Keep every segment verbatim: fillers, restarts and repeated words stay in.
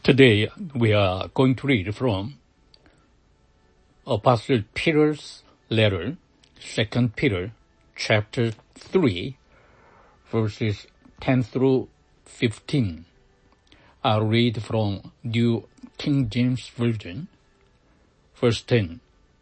Today we are going to read from Apostle Peter's letter, Second Peter, chapter three, verses ten through fifteen. I'll read from New King James Version, verse ten.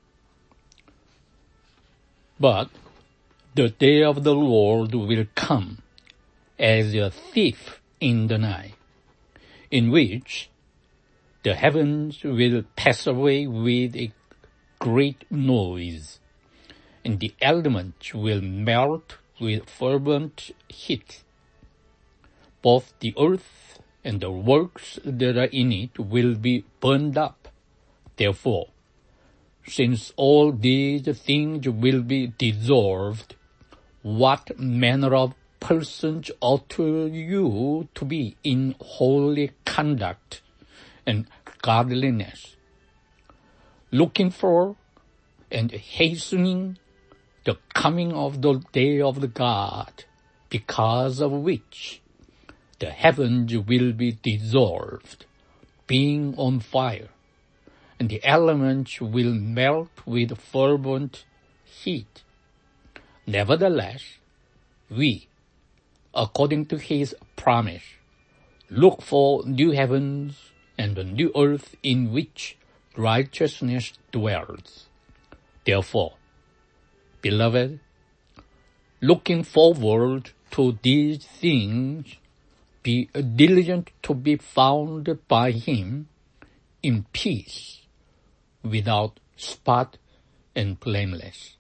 But the day of the Lord will come as a thief in the night, in which the heavens will pass away with a great noise, and the elements will melt with fervent heat. Both the earth and the works that are in it will be burned up. Therefore, since all these things will be dissolved, what manner of persons ought you to be in holy conduct and godliness, looking for and hastening the coming of the day of the God, because of which the heavens will be dissolved, being on fire, and the elements will melt with fervent heat. Nevertheless, we, according to his promise, look for new heavens and a new earth in which righteousness dwells. Therefore, beloved, looking forward to these things, be diligent to be found by him in peace, without spot and blameless.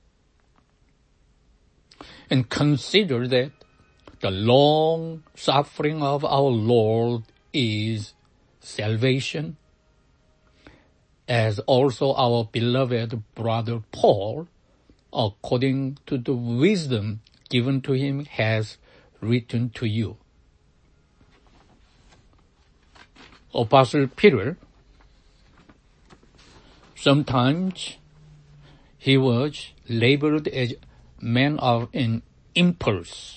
And consider that the long suffering of our Lord is salvation, as also our beloved brother Paul, according to the wisdom given to him, has written to you. Apostle Peter, sometimes he was labeled as man of an impulse,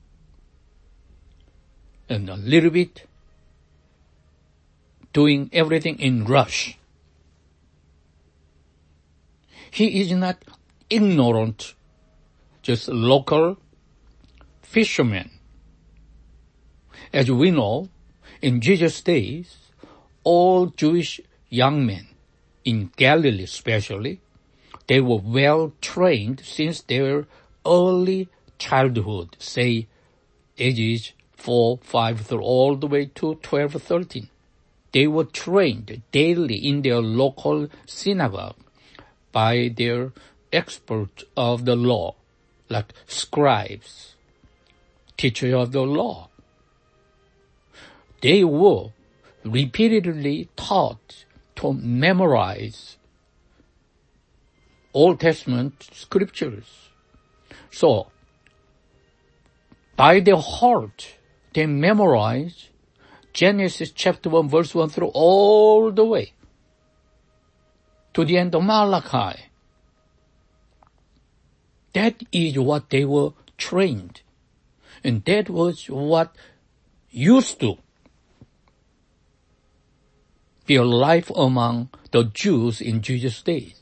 and a little bit doing everything in rush. He is not ignorant, just local fisherman. As we know, in Jesus' days, all Jewish young men, in Galilee especially, they were well trained since their early childhood, say ages four, five, through all the way to twelve, thirteen. They were trained daily in their local synagogue by their experts of the law, like scribes, teachers of the law. They were repeatedly taught to memorize Old Testament scriptures. So, by their heart, they memorize Genesis chapter one, verse one through all the way to the end of Malachi. That is what they were trained. And that was what used to be a life among the Jews in Jesus' days.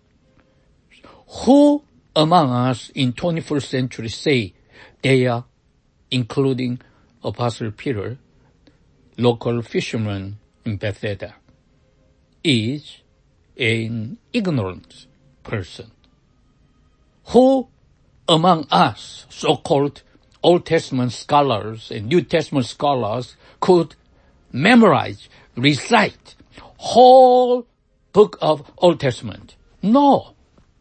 Who among us in twenty-first century say they are, including Apostle Peter, local fisherman in Bethsaida, is an ignorant person? Who among us, so-called Old Testament scholars and New Testament scholars, could memorize, recite whole book of Old Testament? No.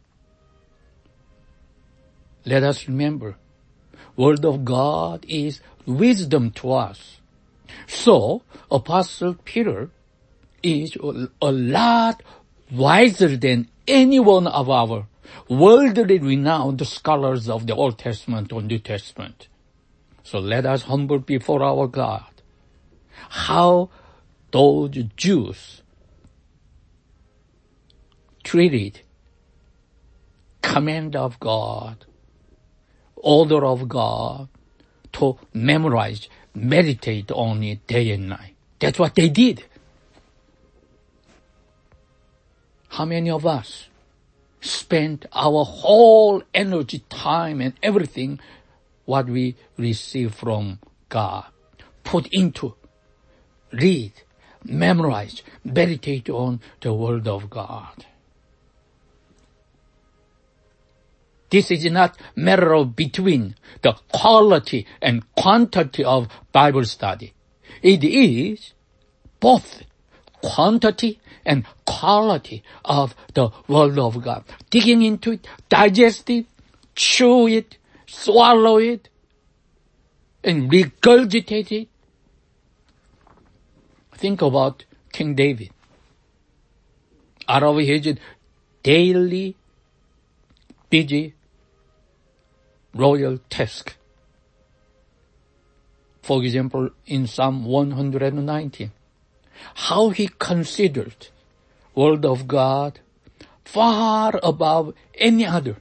Let us remember, Word of God is wisdom to us. So, Apostle Peter is a lot wiser than any one of our worldly renowned scholars of the Old Testament or New Testament. So let us humble before our God. How those Jews treated command of God, order of God, to memorize, meditate on it day and night. That's what they did. how many of us spend our whole energy, time, and everything what we receive from God, put into, read, memorize, meditate on the Word of God? This is not a matter of between the quality and quantity of Bible study. It is both quantity and quality of the Word of God. Digging into it, digest it, chew it, swallow it, and regurgitate it. Think about King David. Out of his daily busy royal task. For example, in Psalm one hundred nineteen, how he considered Word of God far above any other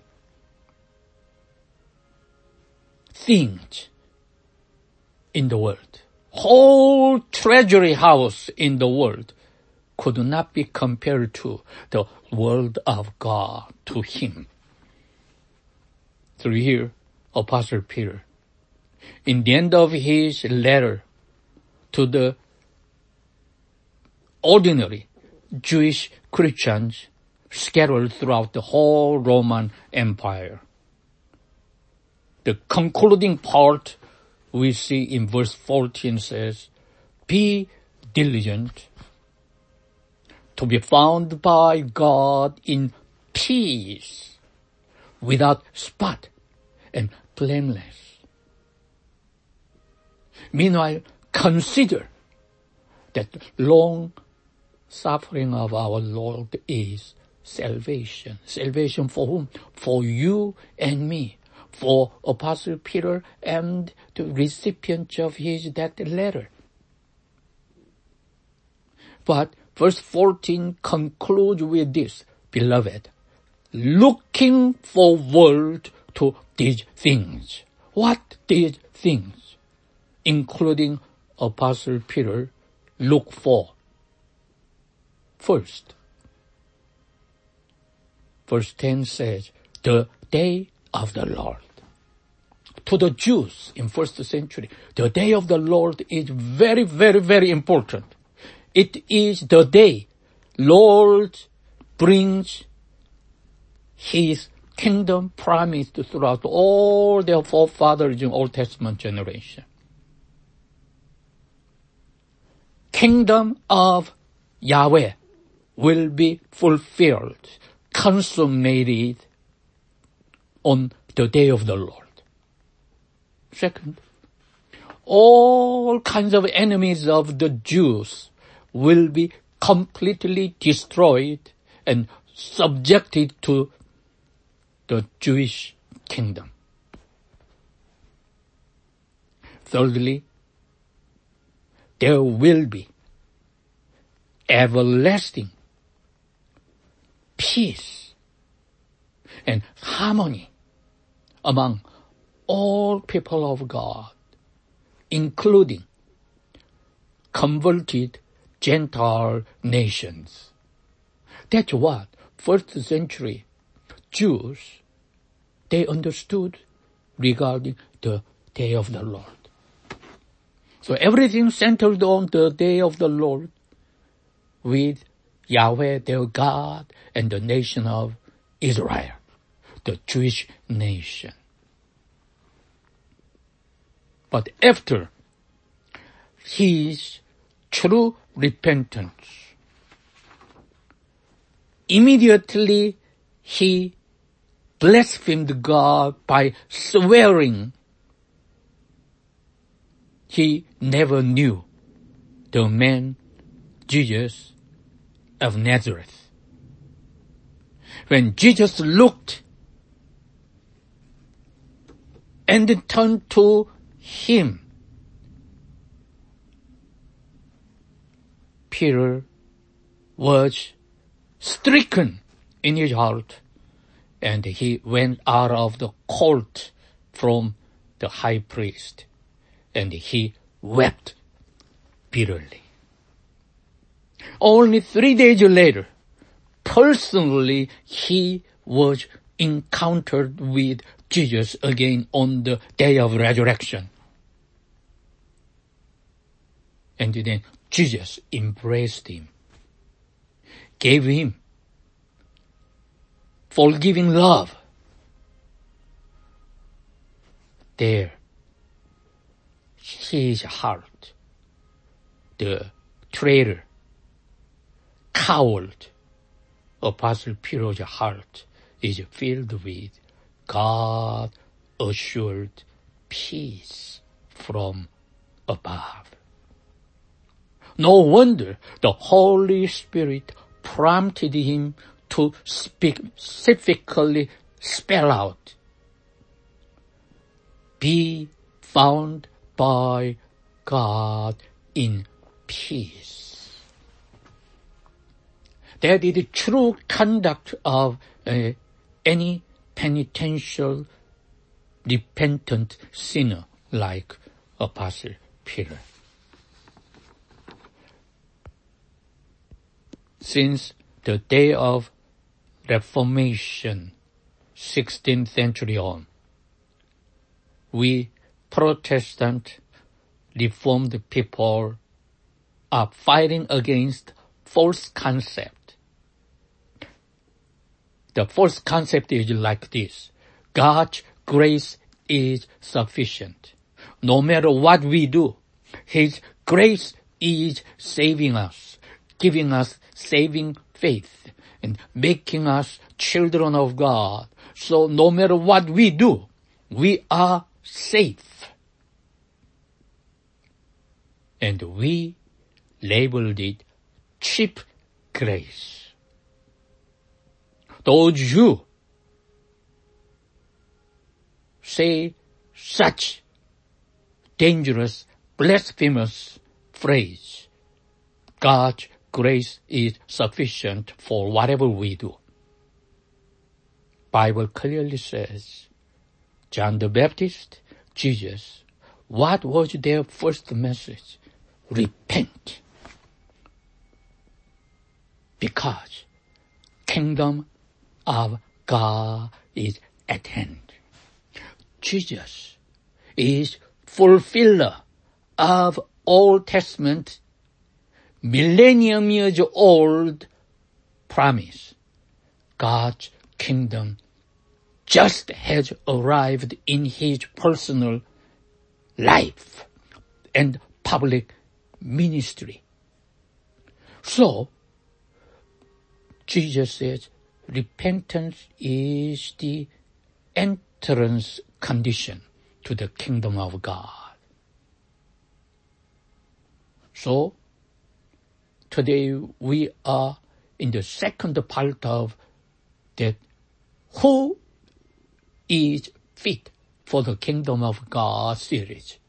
things in the world. Whole treasury house in the world could not be compared to the Word of God to him. So here, Apostle Peter, in the end of his letter to the ordinary Jewish Christians scattered throughout the whole Roman Empire, the concluding part we see in verse fourteen says, be diligent to be found by God in peace, without spot and blameless. Meanwhile, consider that long suffering of our Lord is salvation. Salvation for whom? For you and me. For Apostle Peter and the recipients of his that letter. But verse fourteen concludes with this, beloved, looking forward to these things. What these things? Including Apostle Peter, look for. First, verse ten says, the day of the Lord. To the Jews in first century, the day of the Lord is very, very, very important. It is the day Lord brings his kingdom promised throughout all their forefathers in Old Testament generation. Kingdom of Yahweh will be fulfilled, consummated on the day of the Lord. Second, all kinds of enemies of the Jews will be completely destroyed and subjected to the Jewish kingdom. Thirdly, there will be everlasting peace and harmony among all people of God, including converted Gentile nations. That's what first century Jews, they understood regarding the day of the Lord. So everything centered on the day of the Lord with Yahweh, their God, and the nation of Israel, the Jewish nation. But after his true repentance, immediately he blasphemed God by swearing he never knew the man Jesus of Nazareth. When Jesus looked and turned to him, Peter was stricken in his heart, and he went out of the court from the high priest, and he wept bitterly. Only three days later, personally he was encountered with Jesus again on the day of resurrection. And then Jesus embraced him, gave him forgiving love. There, his heart, the traitor, coward, Apostle Peter's heart is filled with God-assured peace from above. No wonder the Holy Spirit prompted him to specifically spell out, be found by God in peace. That is the true conduct of uh, any penitential, repentant sinner like Apostle Peter. Since the day of Reformation, sixteenth century on, we Protestant Reformed people are fighting against false concept. The false concept is like this: God's grace is sufficient. No matter what we do, His grace is saving us, giving us saving faith, and making us children of God. So no matter what we do, we are safe. And we labeled it cheap grace. Those who say such dangerous, blasphemous phrase, God's grace is sufficient for whatever we do. Bible clearly says, John the Baptist, Jesus, what was their first message? Repent. Because kingdom of God is at hand. Jesus is fulfiller of Old Testament, millennium years old promise. God's kingdom just has arrived in His personal life and public ministry. So, Jesus says repentance is the entrance condition to the kingdom of God. So, today we are in the second part of that who is fit for the kingdom of God series.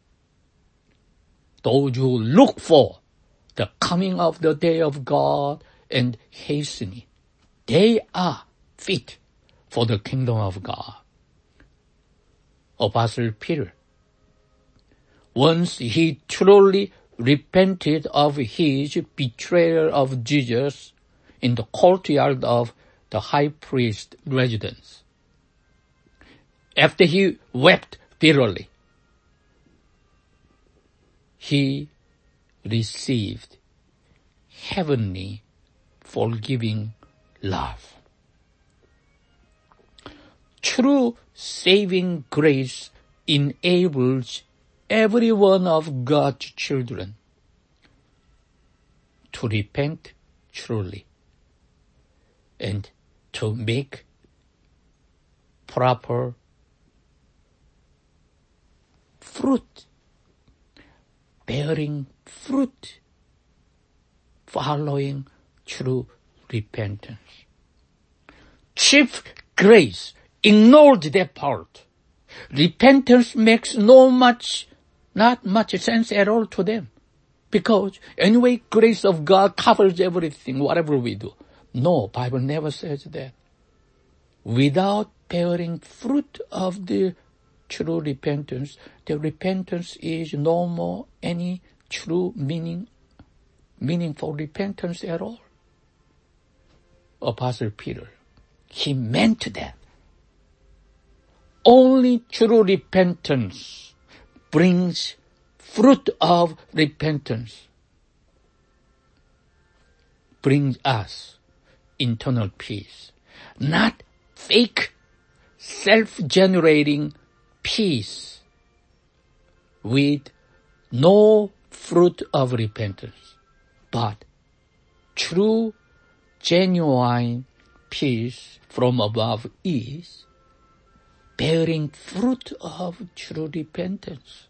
Those who look for the coming of the day of God and hastening, they are fit for the kingdom of God. Apostle Peter, once he truly repented of his betrayal of Jesus in the courtyard of the high priest's residence, after he wept bitterly, he received heavenly forgiving love. True saving grace enables every one of God's children to repent truly and to make proper fruit, bearing fruit, following true repentance. Chief grace ignored that part. Repentance makes no much, not much sense at all to them. Because anyway, grace of God covers everything, whatever we do. No, Bible never says that. Without bearing fruit of the true repentance, the repentance is no more any true meaning, meaningful repentance at all. Apostle Peter, he meant that. Only true repentance brings fruit of repentance, brings us internal peace, not fake, self-generating peace with no fruit of repentance, but true, genuine peace from above is bearing fruit of true repentance.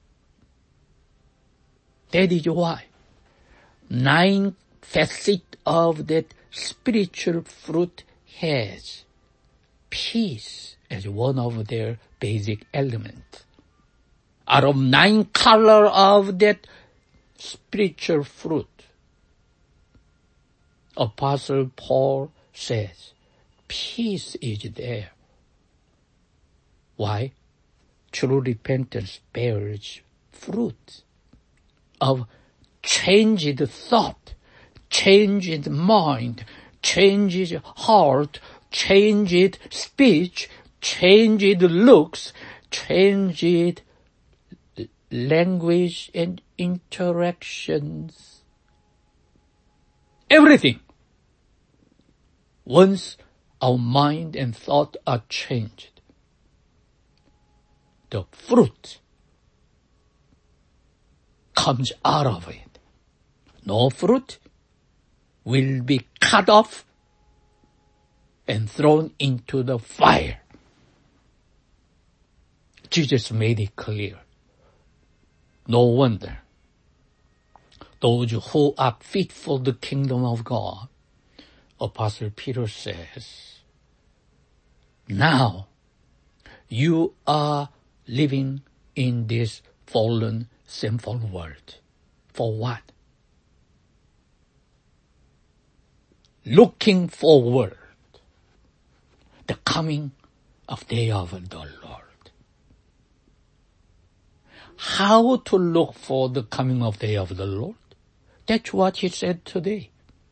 That is why nine facets of that spiritual fruit has peace as one of their basic elements. Out of nine colors of that spiritual fruit, Apostle Paul says, peace is there. Why? True repentance bears fruit of changed thought, changed mind, changed heart, changed speech, changed looks, changed language and interactions. Everything. Once our mind and thought are changed, the fruit comes out of it. No fruit will be cut off and thrown into the fire. Jesus made it clear. No wonder those who are fit for the kingdom of God, Apostle Peter says, now you are living in this fallen, sinful world. For what? Looking forward the coming of day of the Lord. How to look for the coming of day of the Lord? That's what he said today.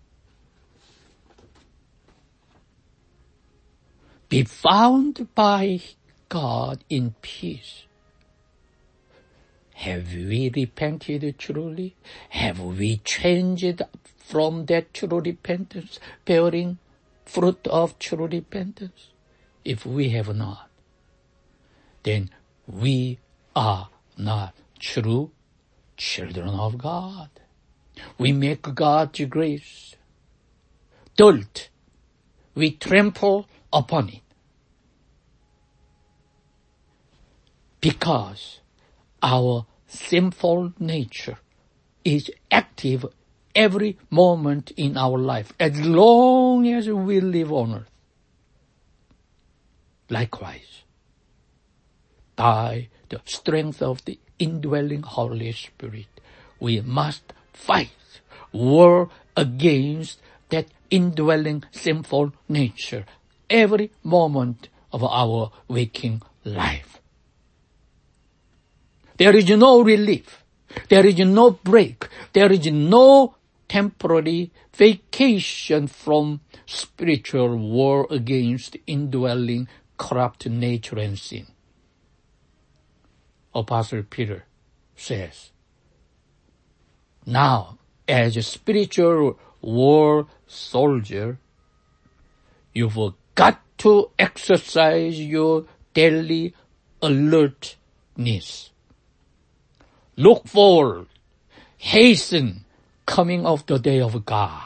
Be found by God in peace. Have we repented truly? Have we changed from that true repentance, bearing fruit of true repentance? If we have not, then we are not true children of God. We make God's grace dirt. We trample upon it. Because our sinful nature is active every moment in our life, as long as we live on earth. Likewise, by the strength of the indwelling Holy Spirit, we must fight, war against that indwelling sinful nature every moment of our waking life. There is no relief. There is no break. There is no temporary vacation from spiritual war against indwelling corrupt nature and sin. Apostle Peter says, now, as a spiritual war soldier, you've got to exercise your daily alertness. Look forward, hasten coming of the day of God.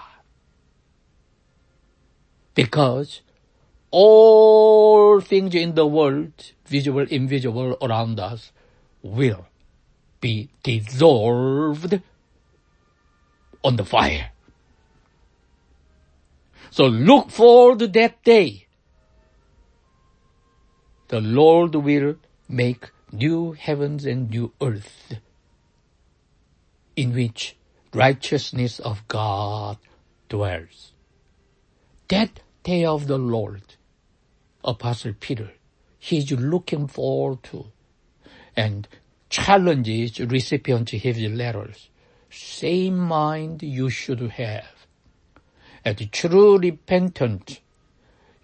Because all things in the world, visible, invisible, around us, will be dissolved on the fire. So look forward to that day. The Lord will make new heavens and new earth, in which righteousness of God dwells. That day of the Lord, Apostle Peter, he's looking forward to and challenges recipients of his letters. Same mind you should have. As true repentant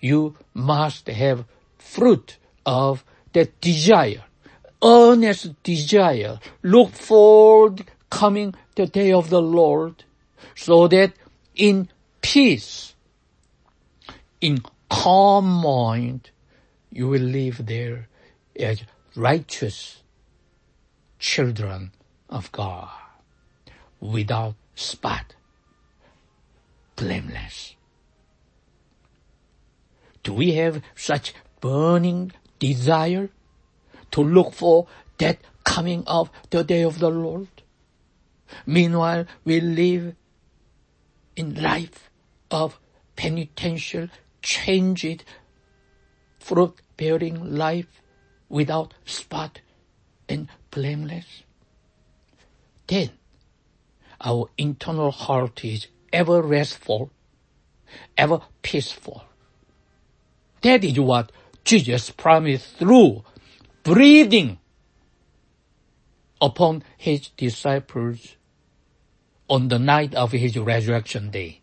you must have fruit of that desire, earnest desire. Look forward coming the day of the Lord, so that in peace, in calm mind, you will live there as righteous children of God, without spot, blameless. Do we have such burning desire to look for that coming of the day of the Lord? Meanwhile, we live in life of penitential, changed, fruit-bearing life without spot and blameless. Then our internal heart is ever restful, ever peaceful. That is what Jesus promised through breathing upon his disciples on the night of his resurrection day.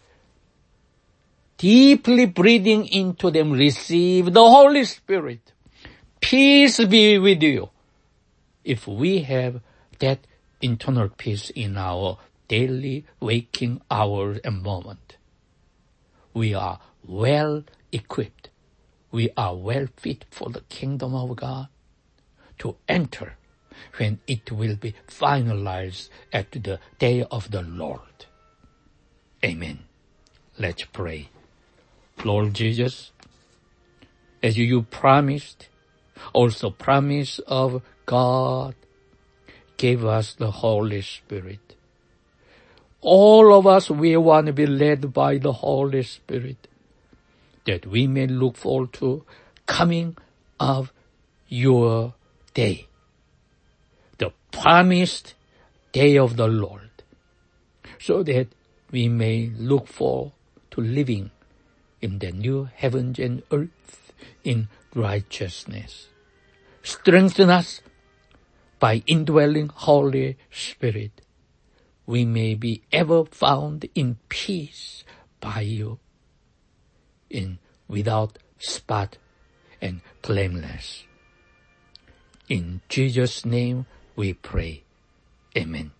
Deeply breathing into them, receive the Holy Spirit. Peace be with you. If we have that internal peace in our daily waking hours and moment, we are well equipped. We are well fit for the kingdom of God to enter when it will be finalized at the day of the Lord. Amen. Let's pray. Lord Jesus, as you promised, also promise of God gave us the Holy Spirit. All of us, we want to be led by the Holy Spirit, that we may look forward to coming of your day, the promised day of the Lord, so that we may look forward to living in the new heavens and earth in righteousness. Strengthen us by indwelling Holy Spirit. We may be ever found in peace by you, in without spot and blameless. In Jesus' name we pray. Amen.